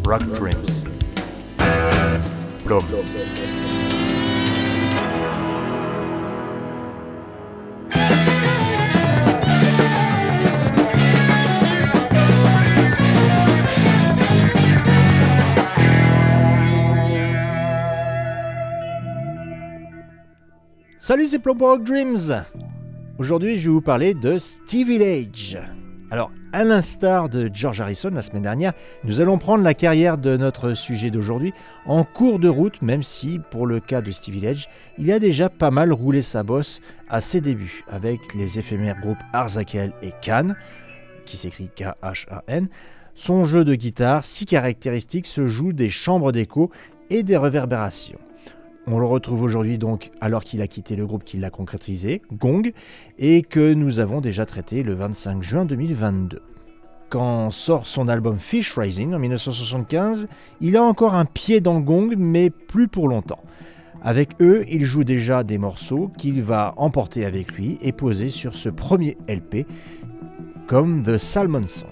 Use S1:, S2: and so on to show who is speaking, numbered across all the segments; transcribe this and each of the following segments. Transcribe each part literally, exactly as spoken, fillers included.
S1: Rock Dreams. Plum.
S2: Salut, c'est Plum Rock Dreams. Aujourd'hui, je vais vous parler de Stevie Lage. Alors, à l'instar de George Harrison la semaine dernière, nous allons prendre la carrière de notre sujet d'aujourd'hui en cours de route, même si, pour le cas de Stevie Lage, il a déjà pas mal roulé sa bosse à ses débuts, avec les éphémères groupes Arzakel et Can, qui s'écrit K H A N. Son jeu de guitare, si caractéristique, se joue des chambres d'écho et des réverbérations. On le retrouve aujourd'hui donc alors qu'il a quitté le groupe qui l'a concrétisé, Gong, et que nous avons déjà traité le vingt-cinq juin deux mille vingt-deux. Quand sort son album Fish Rising en dix-neuf cent soixante-quinze, il a encore un pied dans Gong, mais plus pour longtemps. Avec eux, il joue déjà des morceaux qu'il va emporter avec lui et poser sur ce premier L P, comme The Salmon Song.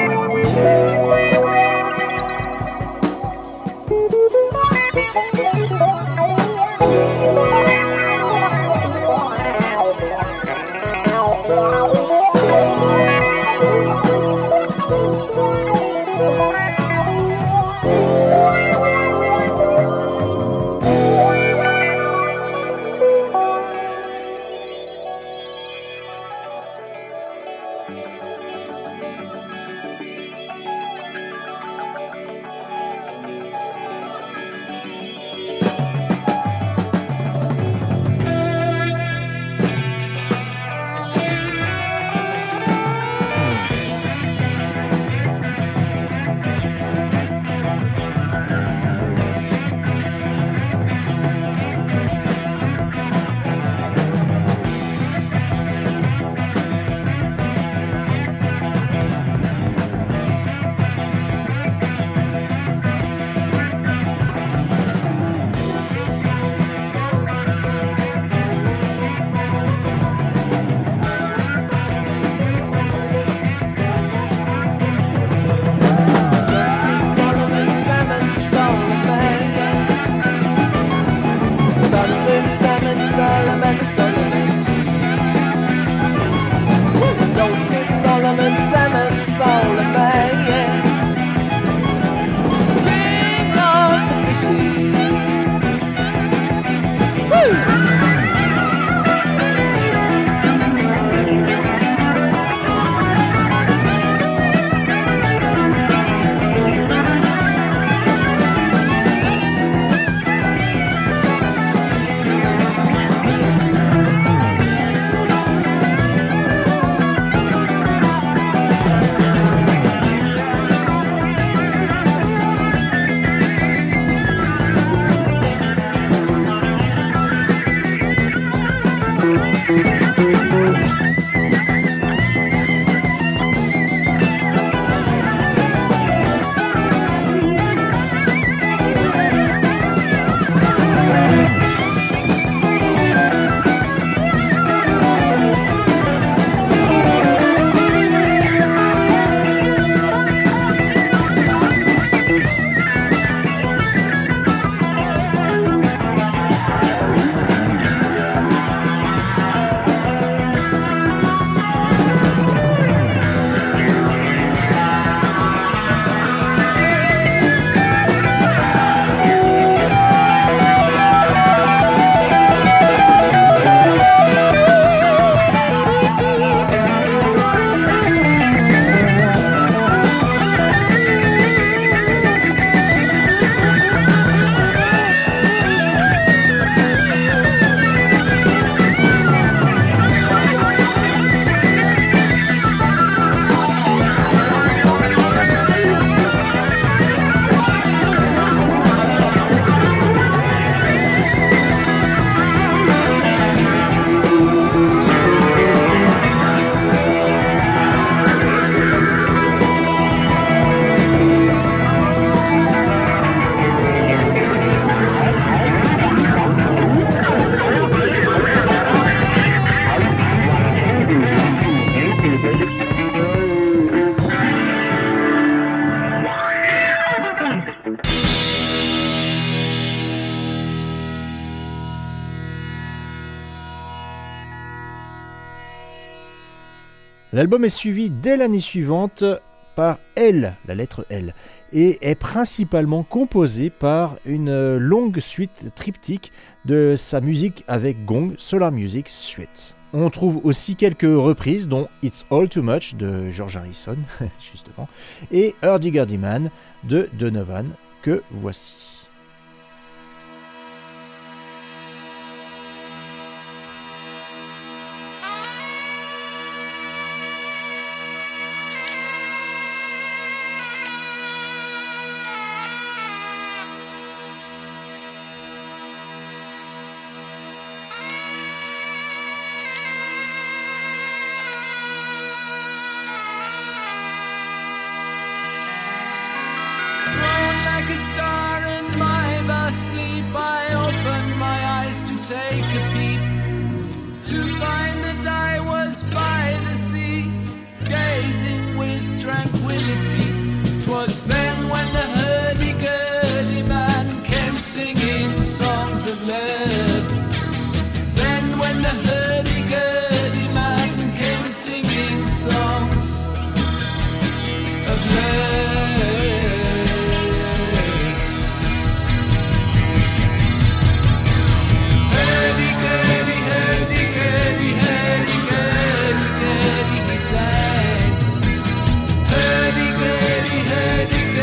S3: Thank you.
S2: L'album est suivi dès l'année suivante par L, la lettre L, et est principalement composé par une longue suite triptyque de sa musique avec gong, Solar Music Suite. On trouve aussi quelques reprises, dont It's All Too Much de George Harrison, justement, et Hurdy-Gurdy Man de Donovan, que voici.
S3: A star in my vast sleep, I opened my eyes to take a peep, to find that I was by the sea, gazing with tranquility. 'Twas then when the hurdy-gurdy man came singing songs of love. Then when the hurdy-gurdy man came singing songs of love. Hurdy-gurdy, hurdy-gurdy,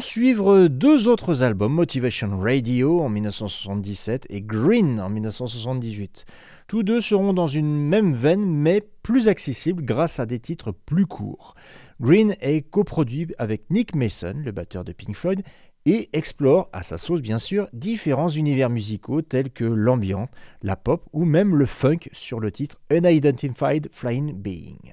S2: suivre deux autres albums, Motivation Radio en mille neuf cent soixante-dix-sept et Green en mille neuf cent soixante-dix-huit. Tous deux seront dans une même veine, mais plus accessibles grâce à des titres plus courts. Green est coproduit avec Nick Mason, le batteur de Pink Floyd, et explore, à sa sauce bien sûr, différents univers musicaux tels que l'ambient, la pop ou même le funk sur le titre Unidentified Flying Being.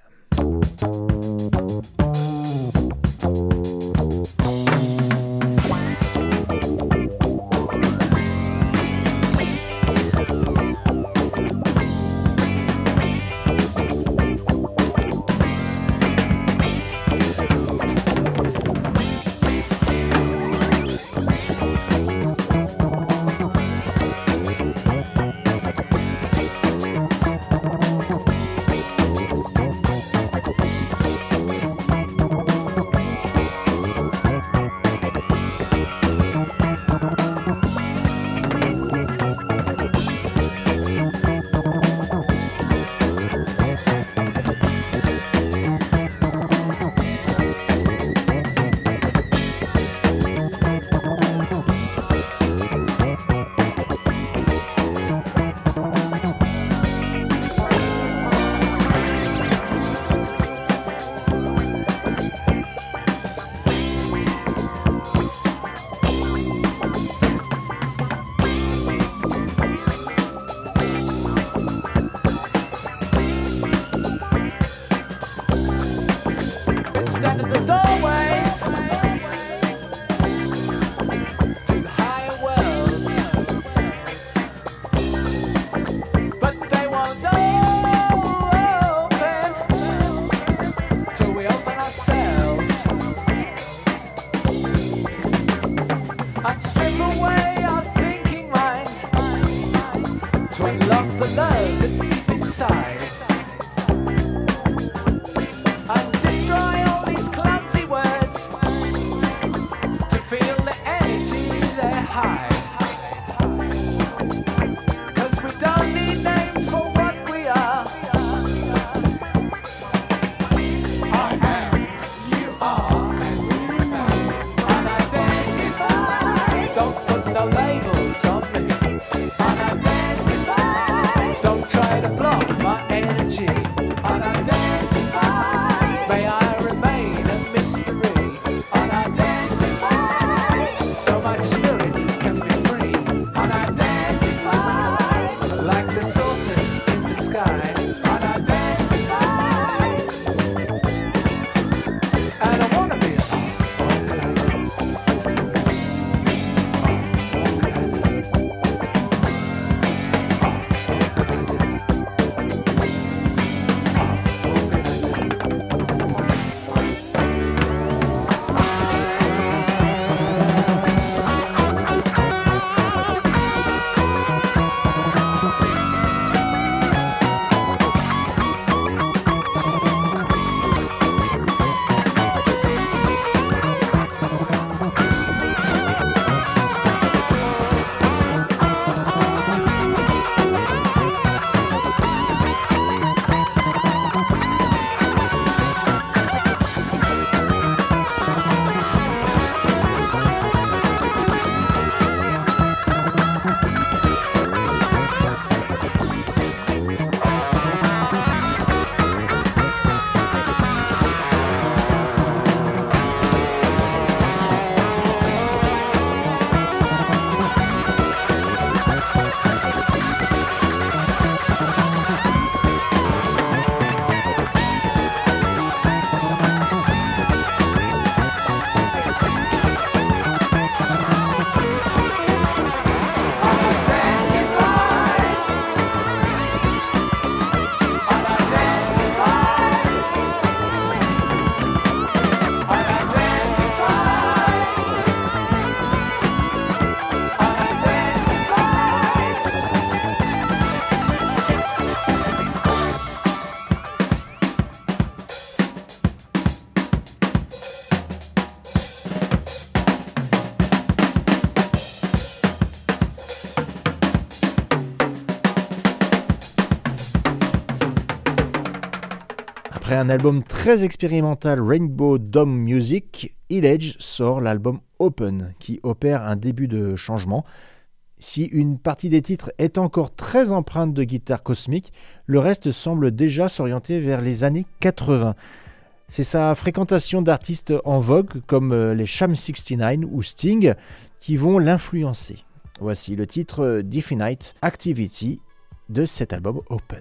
S2: Après un album très expérimental, Rainbow Dome Music, Edge sort l'album Open, qui opère un début de changement. Si une partie des titres est encore très empreinte de guitare cosmique, le reste semble déjà s'orienter vers les années quatre-vingts. C'est sa fréquentation d'artistes en vogue comme les Sham soixante-neuf ou Sting qui vont l'influencer. Voici le titre Definite Activity de cet album Open.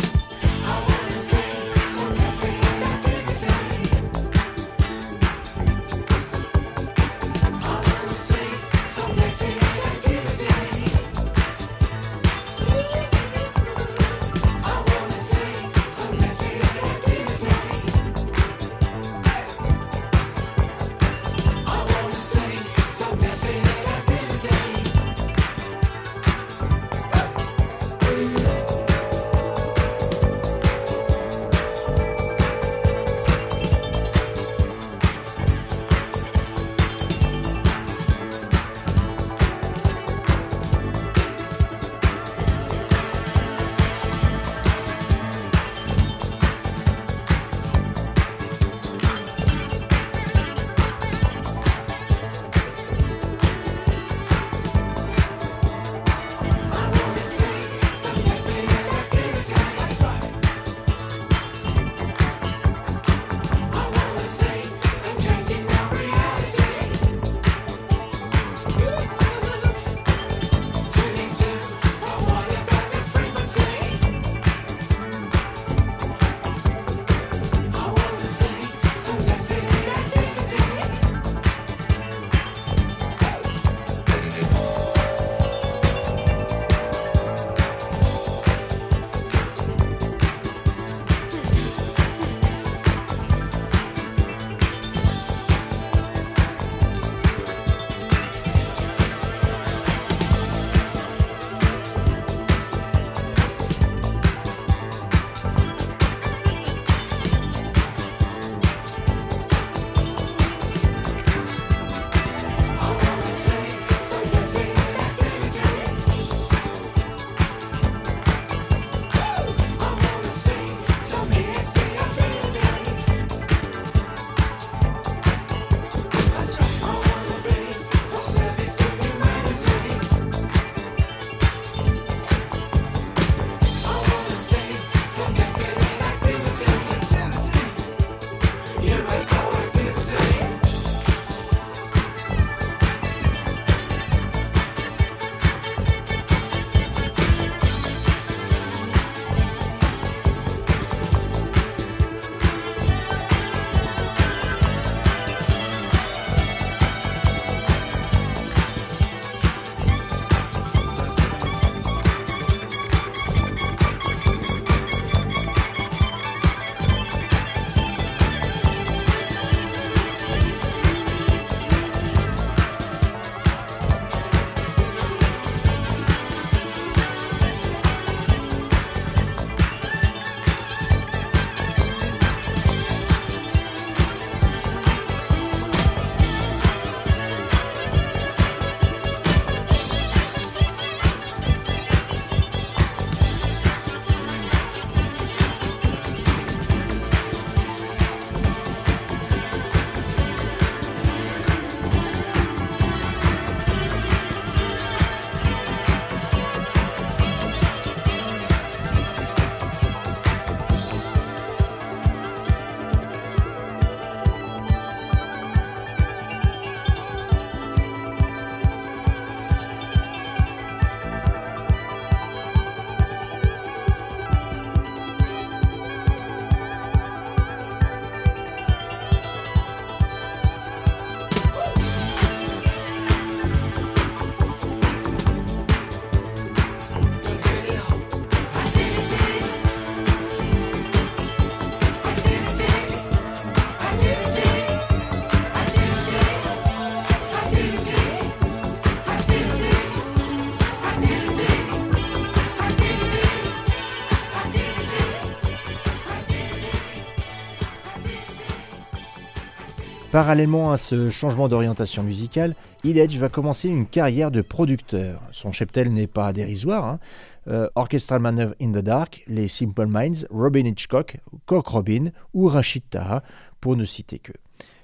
S2: Parallèlement à ce changement d'orientation musicale, Edge va commencer une carrière de producteur. Son cheptel n'est pas dérisoire. Hein. Euh, Orchestral Manoeuvre in the Dark, les Simple Minds, Robin Hitchcock, Cock Robin ou Rachid Taha, pour ne citer que.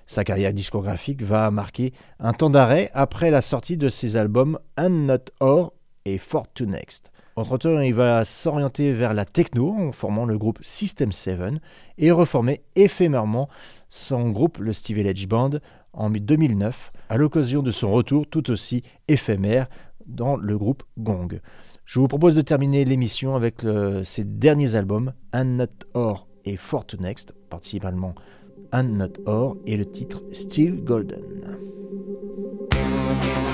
S2: Sa carrière discographique va marquer un temps d'arrêt après la sortie de ses albums And Not Or et For To Next. Entre-temps, il va s'orienter vers la techno en formant le groupe System sept et reformer éphémèrement son groupe, le Stevie Village Band, en deux mille neuf, à l'occasion de son retour tout aussi éphémère dans le groupe Gong. Je vous propose de terminer l'émission avec euh, ses derniers albums, And Not Or et For To Next, principalement And Not Or, et le titre Still Golden.